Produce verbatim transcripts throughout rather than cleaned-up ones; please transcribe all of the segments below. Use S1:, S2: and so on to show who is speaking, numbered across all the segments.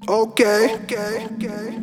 S1: Okay. Okay. Okay.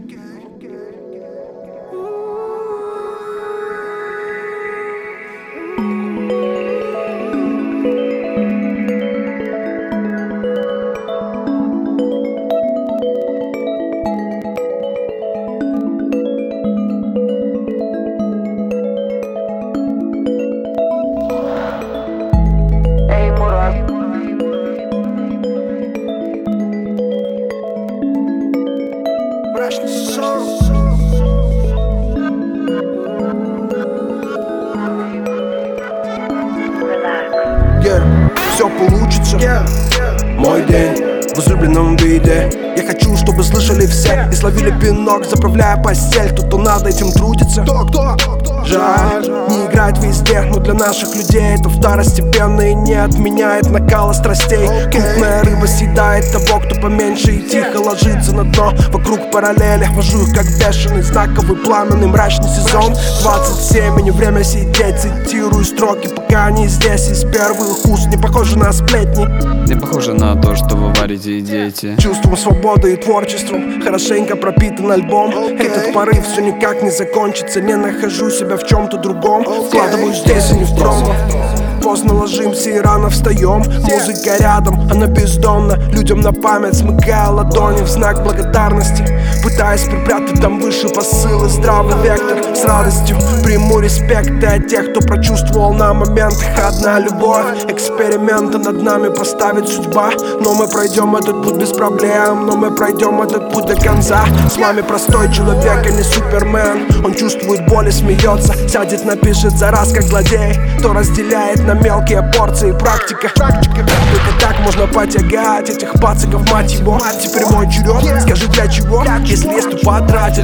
S1: Yeah, все получится, yeah. Мой день в возлюбленном виде. Я хочу, чтобы слышали все и словили пинок, заправляя постель. Кто-то над этим трудится. Кто, кто? Жаль, не играет везде, но для наших людей это второстепенно и не отменяет накала страстей. Крупная рыба съедает того, кто поменьше, и тихо ложится на дно. Вокруг параллели вожу их как бешеный, знаковый, пламенный, мрачный сезон. Двадцать семь, и не время сидеть, цитирую строки, пока они здесь из первых уст. Не похоже на сплетни,
S2: не похоже на то, что вы варите и дети.
S1: Чувством свободы и творчеством хорошенько пропитан альбом. Этот порыв все никак не закончится. Не нахожу себя в чем-то другом. Вкладываю здесь, а не в промо. Поздно ложимся и рано встаем. Музыка рядом, она бездонна. Людям на память смыкая ладони в знак благодарности, пытаясь припрятать там выше посылы. Здравый вектор с радостью приму респект от тех, кто прочувствовал на моментах. Одна любовь, эксперименты над нами поставит судьба. Но мы пройдем этот путь без проблем. Но мы пройдем этот путь до конца. С вами простой человек, а не супермен. Он чувствует боль и смеется. Сядет, напишет за раз, как злодей. Кто разделяет на мелкие порции. Практика, практика. Только так можно потягать этих пациков, мать его. Теперь мой черед, скажи для чего. Если есть, то потратит.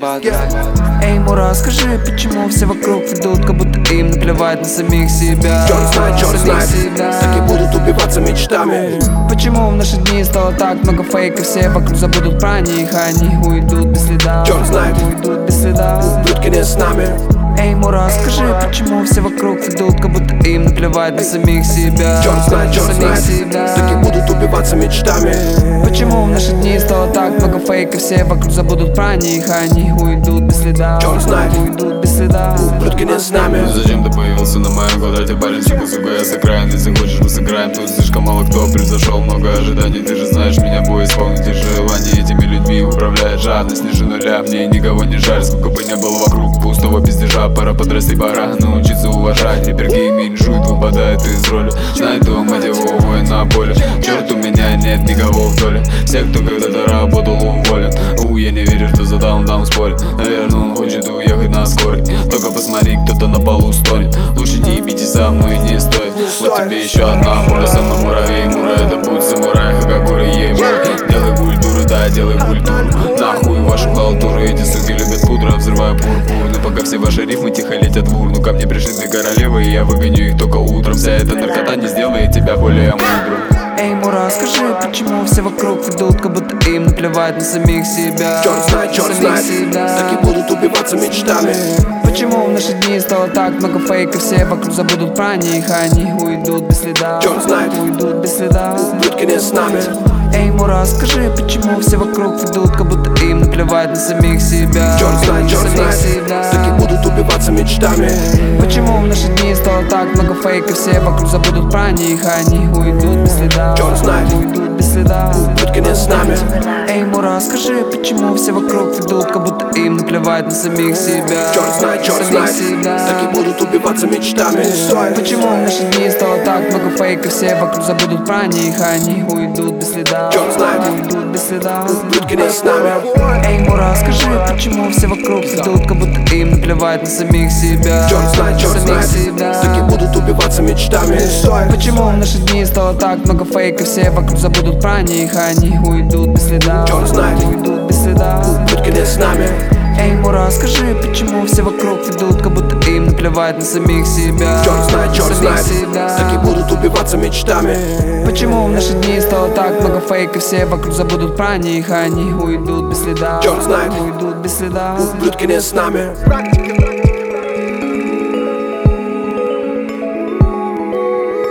S2: Эй, Мура, скажи, почему все вокруг ведут, как будто им наплевать на самих себя.
S1: Черт знает, черт знает, так и будут убиваться мечтами.
S2: Почему в наши дни стало так много фейков, все вокруг забудут про них, они уйдут без следа.
S1: Черт знает,
S2: уйдут без следа.
S1: Ублюдки не с нами.
S2: Эй, Мура, скажи, почему все вокруг ведут, как будто им наплевать на самих себя.
S1: Черт знает, черт знает, так и будут убиваться мечтами.
S2: Почему в наши дни стало так много фейков, все вокруг забудут про них, они уйдут без следа.
S1: Черт знает,
S2: уйдут без следа.
S1: Ублюдки не с нами.
S3: Ну зачем ты появился на моем квадрате, парень, сука, сука, я сыграем. Если хочешь, мы сыграем, тут слишком мало кто превзошел много ожиданий. Ты же знаешь, меня бой исполнить и желание. Этими людьми управляет жадность ниже нуля. Мне никого не жаль, сколько бы не было вокруг пустого пиздежа. Пора подрасти, пора научиться уважать. Репергейм инжует, выпадает из роли. Знает то мотивовое на поле. Черт, у меня нет никого в доле. Все, кто когда-то работал, уволен. У, я не верю, что за даун-даун спорит. Наверное, он хочет уехать на скорой. Только посмотри, кто-то на полу стонет. Лучше не ебитесь со мной, не стоит. Вот тебе еще одна мура, со мной муравей. Мура, это путь самурая, Хагакура, ей мура. Делай культуру, да, делай культуру. Нахуй вашу халтуру, эти суки любят пудра. Взрываю пурпур, но пока все ваши рифмы тихо летят в урну. Ко мне пришли две королевы, и я выгоню их только утром. Вся эта наркота не сделает тебя более мудрым.
S2: Эй, Мура, скажи, почему все вокруг ведут, как будто им наплевать на самих себя.
S1: Черт знает, черт знает, так и будут убиваться мечтами.
S2: Почему в наши дни стало так много фейков, все вокруг забудут про них, они уйдут без следа.
S1: Черт знает,
S2: уйдут без следа.
S1: Ублюдки не с нами.
S2: Эй, Мура, скажи, почему все вокруг ведут, как будто им наплевать на самих себя.
S1: Черт знает, черт знает, так и будут убиваться мечтами.
S2: Почему в наши дни стало так много фейков, все вокруг забудут про них, они уйдут без следа.
S1: Черт знает,
S2: уйдут без следа.
S1: Ублюдки не с нами.
S2: Эй, Мура, скажи, почему все вокруг ведут, как будто им наплевать на самих себя.
S1: Черт знает, черт знает, так и будут убиваться мечтами.
S2: Почему в наши дни стало так много фейков, все вокруг забудут про них, они уйдут без следа.
S1: Черт знает,
S2: уйдут без следа.
S1: Ублюдки не с нами.
S2: Эй, Мура, скажи, почему все вокруг ведут, как будто им наплевать на самих себя.
S1: Черт знает, черт знает, так и будут убиваться мечтами.
S2: Почему в наши дни стало так много фейков, все вокруг забудут про них, они уйдут без следа.
S1: Черт знает,
S2: уйдут без следа.
S1: Ублюдки не с нами.
S2: Эй, Мура, скажи, почему все вокруг ведут, как будто им наплевать на самих себя.
S1: Черт знает, черт знает, так и будут убиваться мечтами.
S2: Почему в наши дни стало так много фейков, все вокруг забудут про них, они уйдут без следа.
S1: Черт знает,
S2: уйдут без следа.
S1: Ублюдки не с нами.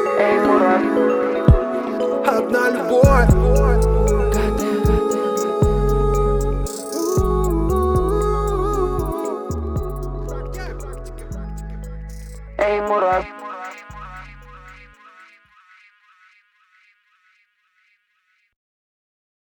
S1: Одна любовь.
S2: Эй, Мурат.